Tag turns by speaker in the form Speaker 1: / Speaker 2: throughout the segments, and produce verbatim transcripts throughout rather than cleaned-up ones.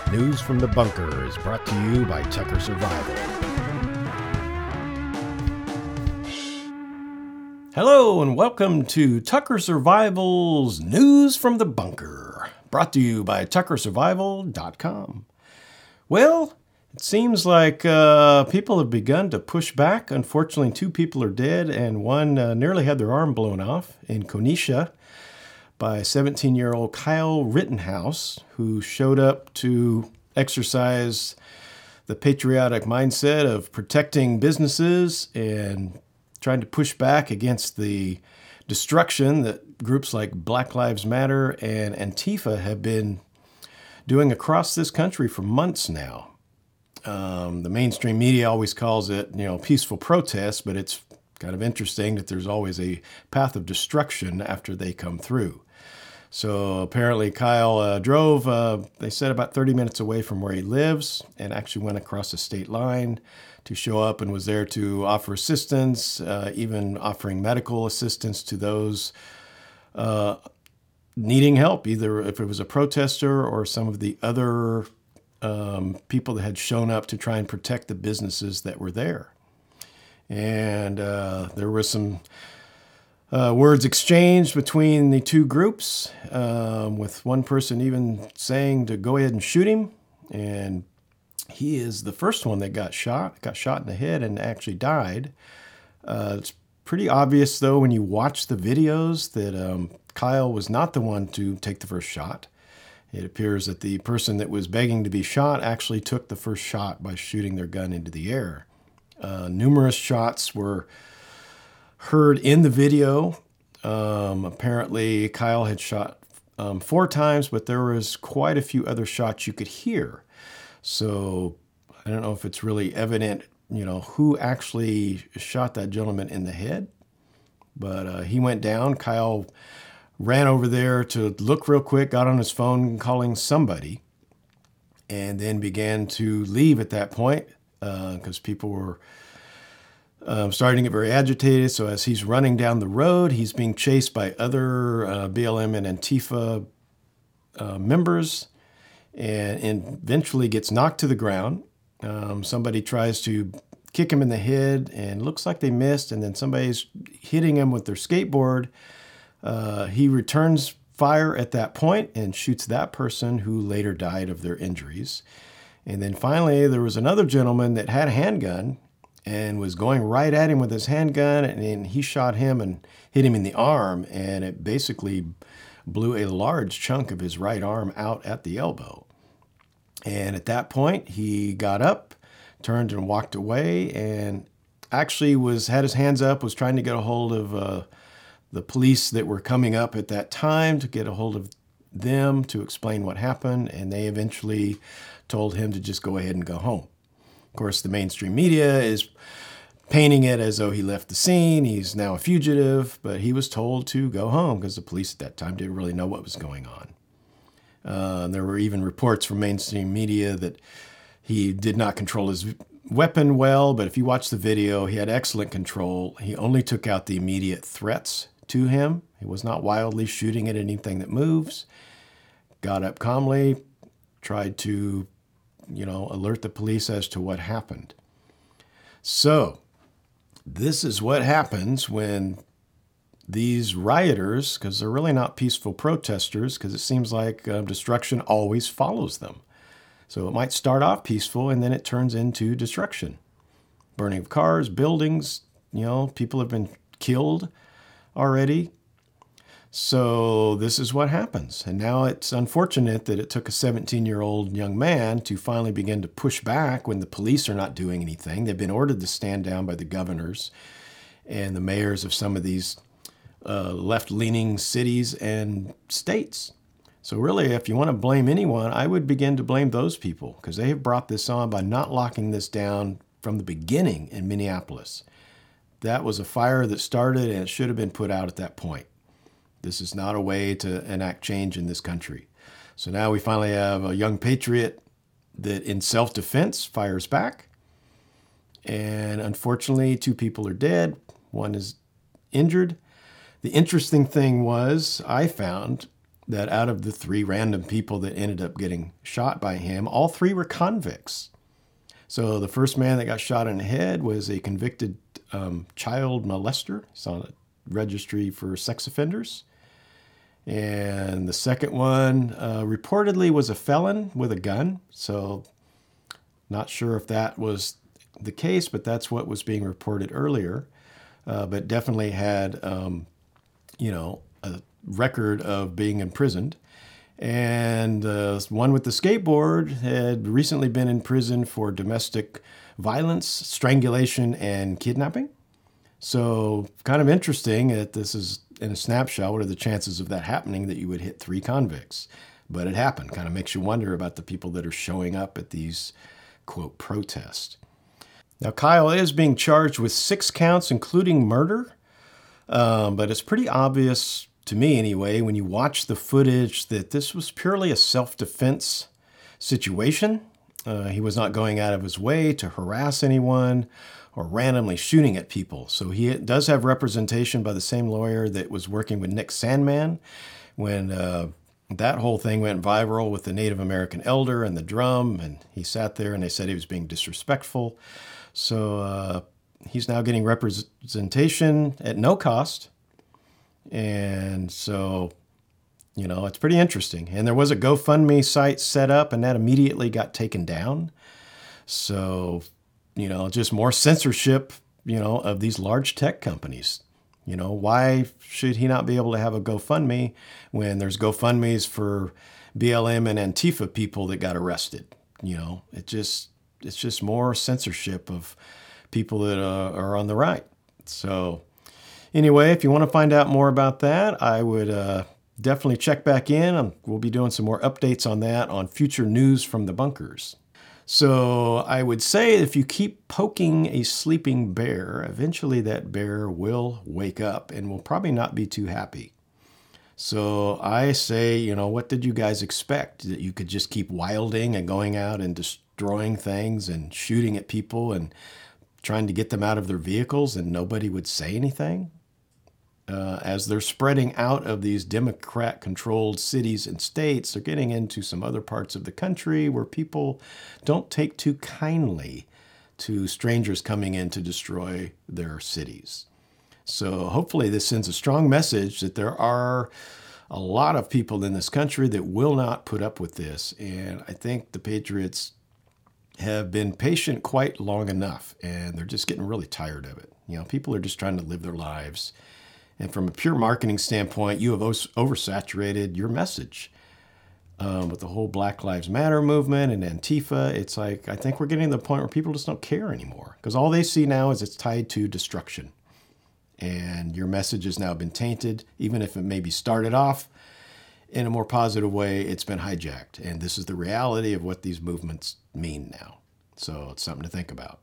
Speaker 1: News from the Bunker is brought to you by Tucker Survival. Hello and welcome to Tucker Survival's News from the Bunker, brought to you by tucker survival dot com. Well, it seems like uh, people have begun to push back. Unfortunately, two people are dead and one uh, nearly had their arm blown off in Konisha by seventeen-year-old Kyle Rittenhouse, who showed up to exercise the patriotic mindset of protecting businesses and trying to push back against the destruction that groups like Black Lives Matter and Antifa have been doing across this country for months now. Um, the mainstream media always calls it, you know, peaceful protest, but it's kind of interesting that there's always a path of destruction after they come through. So apparently Kyle uh, drove, uh, they said, about thirty minutes away from where he lives and actually went across the state line to show up and was there to offer assistance, uh, even offering medical assistance to those uh, needing help, either if it was a protester or some of the other um, people that had shown up to try and protect the businesses that were there. And uh, there was some Uh, words exchanged between the two groups, um, with one person even saying to go ahead and shoot him. And he is the first one that got shot, got shot in the head and actually died. Uh, it's pretty obvious, though, when you watch the videos that um, Kyle was not the one to take the first shot. It appears that the person that was begging to be shot actually took the first shot by shooting their gun into the air. Uh, numerous shots were heard in the video. Um, apparently, Kyle had shot um, four times, but there was quite a few other shots you could hear. So I don't know if it's really evident, you know, who actually shot that gentleman in the head. But uh, he went down. Kyle ran over there to look real quick, got on his phone calling somebody, and then began to leave at that point because uh, people were Um, starting to get very agitated. So as he's running down the road, he's being chased by other uh, B L M and Antifa uh, members and, and eventually gets knocked to the ground. Um, somebody tries to kick him in the head and looks like they missed. And then somebody's hitting him with their skateboard. Uh, he returns fire at that point and shoots that person, who later died of their injuries. And then finally, there was another gentleman that had a handgun and was going right at him with his handgun, and, and he shot him and hit him in the arm, and it basically blew a large chunk of his right arm out at the elbow. And at that point, he got up, turned and walked away, and actually was had his hands up, was trying to get a hold of uh, the police that were coming up at that time to get a hold of them to explain what happened, and they eventually told him to just go ahead and go home. Of course, the mainstream media is painting it as though he left the scene, he's now a fugitive, but he was told to go home because the police at that time didn't really know what was going on. Uh, there were even reports from mainstream media that he did not control his weapon well, but if you watch the video, he had excellent control. He only took out the immediate threats to him. He was not wildly shooting at anything that moves. Got up calmly, tried to you know, alert the police as to what happened. So this is what happens when these rioters, because they're really not peaceful protesters, because it seems like uh, destruction always follows them. So it might start off peaceful and then it turns into destruction. Burning of cars, buildings, you know, people have been killed already. So this is what happens. And now it's unfortunate that it took a seventeen-year-old young man to finally begin to push back when the police are not doing anything. They've been ordered to stand down by the governors and the mayors of some of these uh, left-leaning cities and states. So really, if you want to blame anyone, I would begin to blame those people, because they have brought this on by not locking this down from the beginning in Minneapolis. That was a fire that started, and it should have been put out at that point. This is not a way to enact change in this country. So now we finally have a young patriot that in self-defense fires back. And unfortunately, two people are dead. One is injured. The interesting thing was, I found that out of the three random people that ended up getting shot by him, all three were convicts. So the first man that got shot in the head was a convicted um, child molester. He's on a registry for sex offenders. And the second one uh, reportedly was a felon with a gun. So not sure if that was the case, but that's what was being reported earlier. Uh, but definitely had, um, you know, a record of being imprisoned. And uh, one with the skateboard had recently been in prison for domestic violence, strangulation, and kidnapping. So kind of interesting that this is in a snapshot. What are the chances of that happening, that you would hit three convicts? But it happened. Kind of makes you wonder about the people that are showing up at these, quote, protests. Now, Kyle is being charged with six counts, including murder. Um, but it's pretty obvious, to me anyway, when you watch the footage, that this was purely a self-defense situation. Uh, he was not going out of his way to harass anyone or randomly shooting at people. So he does have representation by the same lawyer that was working with Nick Sandmann when uh, that whole thing went viral with the Native American elder and the drum, and he sat there and they said he was being disrespectful. So uh, he's now getting representation at no cost. And so, you know, it's pretty interesting. And there was a GoFundMe site set up, and that immediately got taken down. So, you know, just more censorship, you know, of these large tech companies. You know, why should he not be able to have a GoFundMe when there's GoFundMes for B L M and Antifa people that got arrested? You know, it just, it's just more censorship of people that uh, are on the right. So anyway, if you want to find out more about that, I would uh, definitely check back in. Um, we'll be doing some more updates on that on future news from the bunkers. So I would say if you keep poking a sleeping bear, eventually that bear will wake up and will probably not be too happy. So I say, you know, what did you guys expect? That you could just keep wilding and going out and destroying things and shooting at people and trying to get them out of their vehicles and nobody would say anything? Uh, as they're spreading out of these Democrat-controlled cities and states, they're getting into some other parts of the country where people don't take too kindly to strangers coming in to destroy their cities. So hopefully this sends a strong message that there are a lot of people in this country that will not put up with this. And I think the Patriots have been patient quite long enough, and they're just getting really tired of it. You know, people are just trying to live their lives. And from a pure marketing standpoint, you have oversaturated your message. Um, with the whole Black Lives Matter movement and Antifa, it's like, I think we're getting to the point where people just don't care anymore. Because all they see now is it's tied to destruction. And your message has now been tainted. Even if it maybe started off in a more positive way, it's been hijacked. And this is the reality of what these movements mean now. So it's something to think about.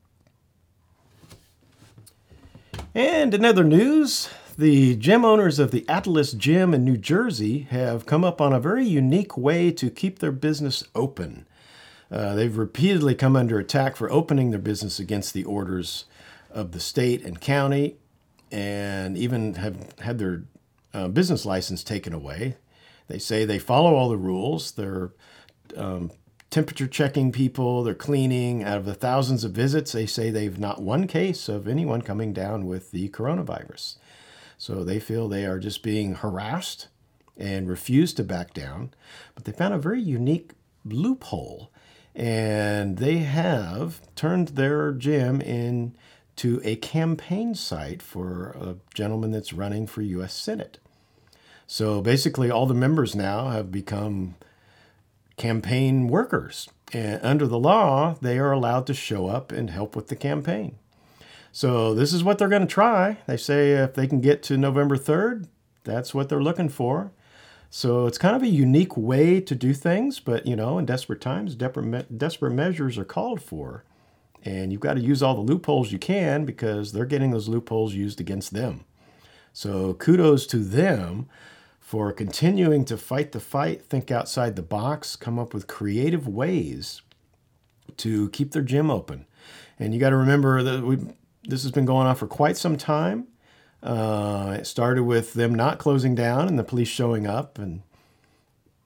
Speaker 1: And in other news, the gym owners of the Atlas Gym in New Jersey have come up on a very unique way to keep their business open. Uh, they've repeatedly come under attack for opening their business against the orders of the state and county, and even have had their uh, business license taken away. They say they follow all the rules. They're um, temperature checking people, they're cleaning. Out of the thousands of visits, they say they've not one case of anyone coming down with the coronavirus. So they feel they are just being harassed and refuse to back down. But they found a very unique loophole, and they have turned their gym into a campaign site for a gentleman that's running for U S Senate. So basically all the members now have become campaign workers. And under the law, they are allowed to show up and help with the campaign. So this is what they're going to try. They say if they can get to November third, that's what they're looking for. So it's kind of a unique way to do things, but you know, in desperate times, desperate, desperate measures are called for. And you've got to use all the loopholes you can because they're getting those loopholes used against them. So kudos to them for continuing to fight the fight, think outside the box, come up with creative ways to keep their gym open. And you got to remember that we this has been going on for quite some time. Uh, it started with them not closing down and the police showing up, and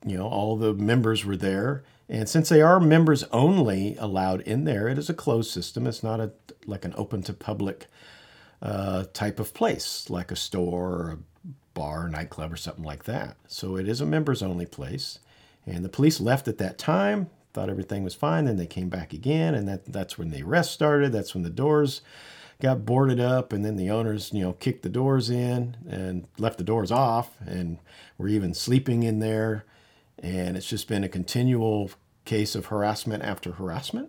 Speaker 1: you know, all the members were there. And since they are members only allowed in there, it is a closed system. It's not a like an open to public uh, type of place, like a store or a bar, nightclub, or something like that. So it is a members only place. And the police left at that time, thought everything was fine. Then they came back again, and that, that's when the arrest started. That's when the doors got boarded up, and then the owners, you know, kicked the doors in and left the doors off, and were even sleeping in there. And it's just been a continual case of harassment after harassment.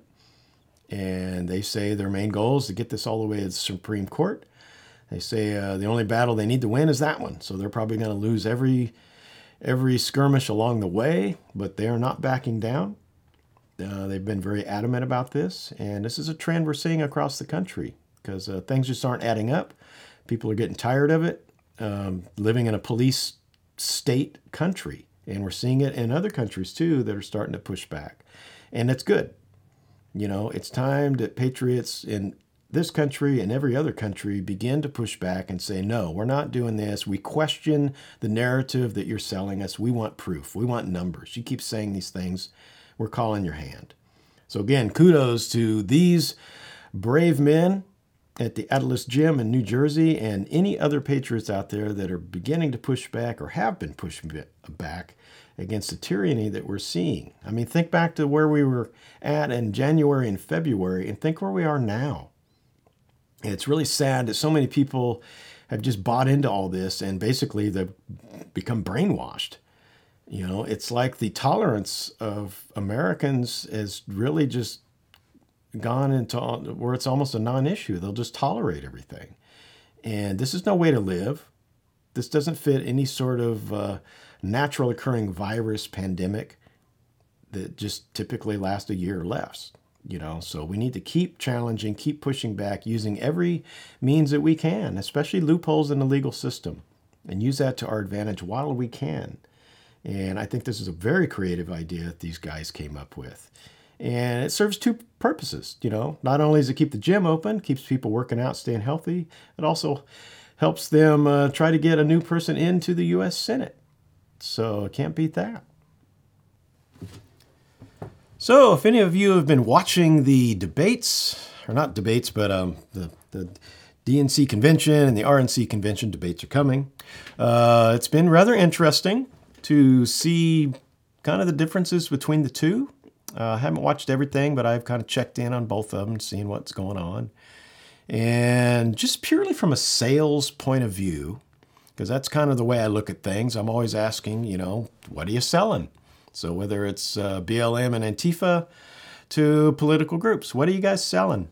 Speaker 1: And they say their main goal is to get this all the way to the Supreme Court. They say uh, the only battle they need to win is that one. So they're probably going to lose every every skirmish along the way, but they are not backing down. Uh, they've been very adamant about this. And this is a trend we're seeing across the country because uh, things just aren't adding up. People are getting tired of it, um, living in a police state country. And we're seeing it in other countries, too, that are starting to push back. And it's good. You know, it's time that patriots in this country and every other country begin to push back and say, no, we're not doing this. We question the narrative that you're selling us. We want proof. We want numbers. You keep saying these things. We're calling your hand. So again, kudos to these brave men at the Atlas Gym in New Jersey and any other patriots out there that are beginning to push back or have been pushing back against the tyranny that we're seeing. I mean, think back to where we were at in January and February and think where we are now. And it's really sad that so many people have just bought into all this and basically they've become brainwashed. You know, it's like the tolerance of Americans has really just gone into where it's almost a non-issue. They'll just tolerate everything. And this is no way to live. This doesn't fit any sort of uh, natural occurring virus pandemic that just typically lasts a year or less. You know, so we need to keep challenging, keep pushing back, using every means that we can, especially loopholes in the legal system, and use that to our advantage while we can. And I think this is a very creative idea that these guys came up with. And it serves two purposes, you know. Not only does it keep the gym open, keeps people working out, staying healthy, it also helps them uh, try to get a new person into the U S Senate. So can't beat that. So if any of you have been watching the debates, or not debates, but um, the, the D N C convention and the R N C convention, debates are coming. Uh, it's been rather interesting to see kind of the differences between the two. Uh, I haven't watched everything, but I've kind of checked in on both of them, seeing what's going on. And just purely from a sales point of view, because that's kind of the way I look at things, I'm always asking, you know, what are you selling? So whether it's uh, B L M and Antifa to political groups, what are you guys selling?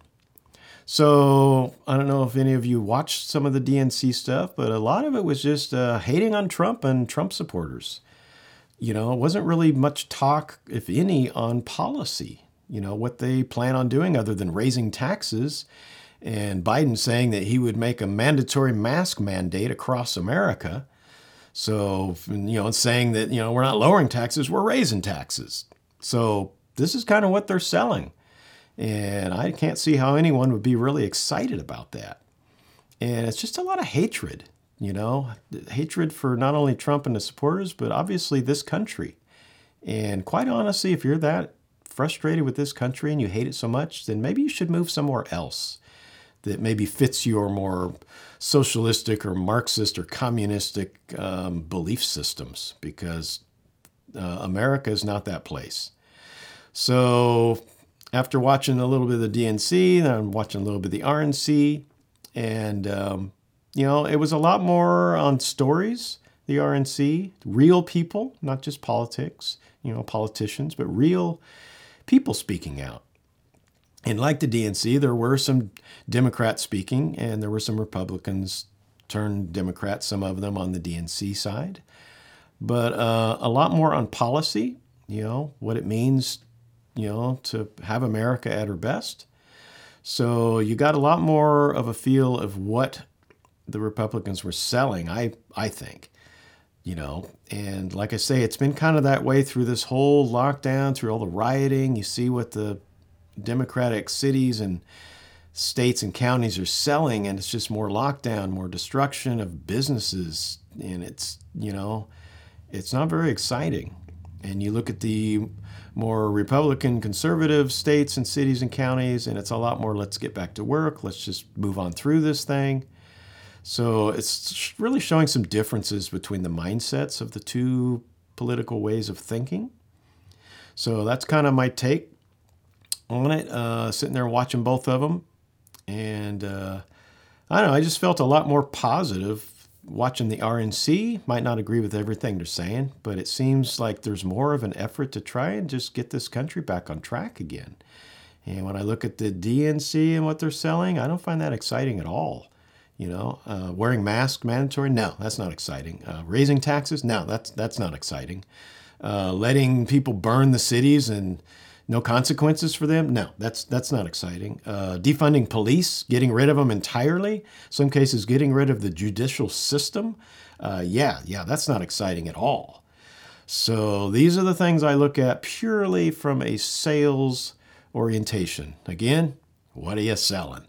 Speaker 1: So I don't know if any of you watched some of the D N C stuff, but a lot of it was just uh, hating on Trump and Trump supporters. You know, it wasn't really much talk, if any, on policy, you know, what they plan on doing other than raising taxes. And Biden saying that he would make a mandatory mask mandate across America. So, you know, and saying that, you know, we're not lowering taxes, we're raising taxes. So this is kind of what they're selling. And I can't see how anyone would be really excited about that. And it's just a lot of hatred, you know, hatred for not only Trump and the supporters, but obviously this country. And quite honestly, if you're that frustrated with this country and you hate it so much, then maybe you should move somewhere else that maybe fits your more socialistic or Marxist or communistic um, belief systems, because uh, America is not that place. So after watching a little bit of the D N C, then I'm watching a little bit of the R N C, and, um, you know, it was a lot more on stories, the R N C, real people, not just politics, you know, politicians, but real people speaking out. And like the D N C, there were some Democrats speaking, and there were some Republicans turned Democrats, some of them on the D N C side. But uh, a lot more on policy, you know, what it means, you know, to have America at her best. So you got a lot more of a feel of what the Republicans were selling, I, I think, you know. And like I say, it's been kind of that way through this whole lockdown, through all the rioting. You see what the Democratic cities and states and counties are selling, and it's just more lockdown, more destruction of businesses, and it's, you know, it's not very exciting. And you look at the more Republican conservative states and cities and counties, and it's a lot more, let's get back to work. Let's just move on through this thing. So it's really showing some differences between the mindsets of the two political ways of thinking. So that's kind of my take on it, uh, sitting there watching both of them. And uh, I don't know, I just felt a lot more positive watching the R N C. Might not agree with everything they're saying, but it seems like there's more of an effort to try and just get this country back on track again. And when I look at the D N C and what they're selling, I don't find that exciting at all. You know, uh, wearing masks mandatory? No, that's not exciting. Uh, raising taxes? No, that's that's not exciting. Uh, letting people burn the cities and no consequences for them? No, that's that's not exciting. Uh, defunding police, getting rid of them entirely. Some cases, getting rid of the judicial system. Uh, yeah, yeah, that's not exciting at all. So these are the things I look at purely from a sales orientation. Again, what are you selling?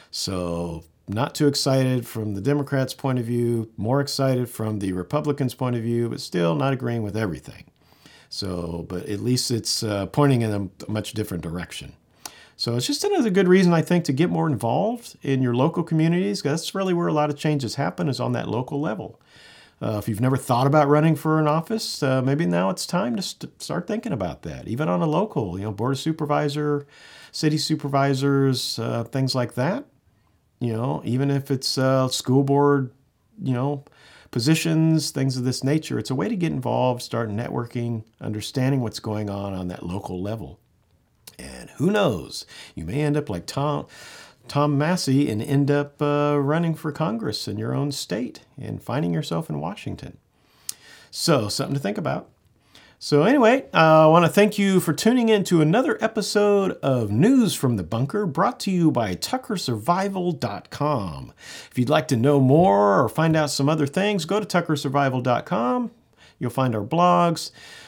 Speaker 1: So not too excited from the Democrats' point of view, more excited from the Republicans' point of view, but still not agreeing with everything. So, but at least it's uh, pointing in a much different direction. So it's just another good reason, I think, to get more involved in your local communities. That's really where a lot of changes happen, is on that local level. Uh, if you've never thought about running for an office, uh, maybe now it's time to st- start thinking about that. Even on a local, you know, board of supervisor, city supervisors, uh, things like that. You know, even if it's uh, school board, you know, positions, things of this nature, it's a way to get involved, start networking, understanding what's going on on that local level. And who knows, you may end up like Tom, Tom Massey and end up uh, running for Congress in your own state and finding yourself in Washington. So, something to think about. So anyway, uh, I want to thank you for tuning in to another episode of News from the Bunker, brought to you by Tucker Survival dot com. If you'd like to know more or find out some other things, go to Tucker Survival dot com. You'll find our blogs,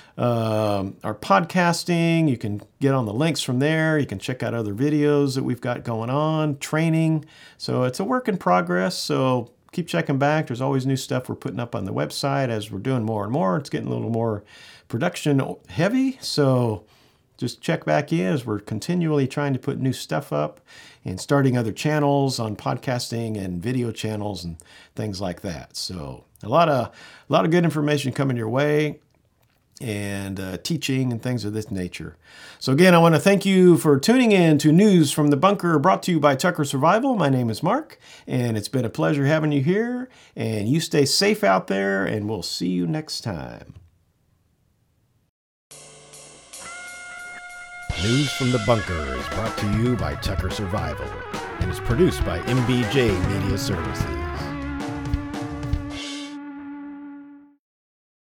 Speaker 1: um, our podcasting. You can get on the links from there. You can check out other videos that we've got going on, training. So it's a work in progress. So keep checking back. There's always new stuff we're putting up on the website as we're doing more and more. It's getting a little more production heavy, so just check back in as we're continually trying to put new stuff up and starting other channels on podcasting and video channels and things like that. So a lot of a lot of good information coming your way, and uh, teaching and things of this nature. So again, I want to thank you for tuning in to News from the Bunker, brought to you by Tucker Survival. My name is Mark, and it's been a pleasure having you here, and you stay safe out there, and we'll see you next time. News from the Bunker is brought to you by Tucker Survival and is produced by M B J Media Services.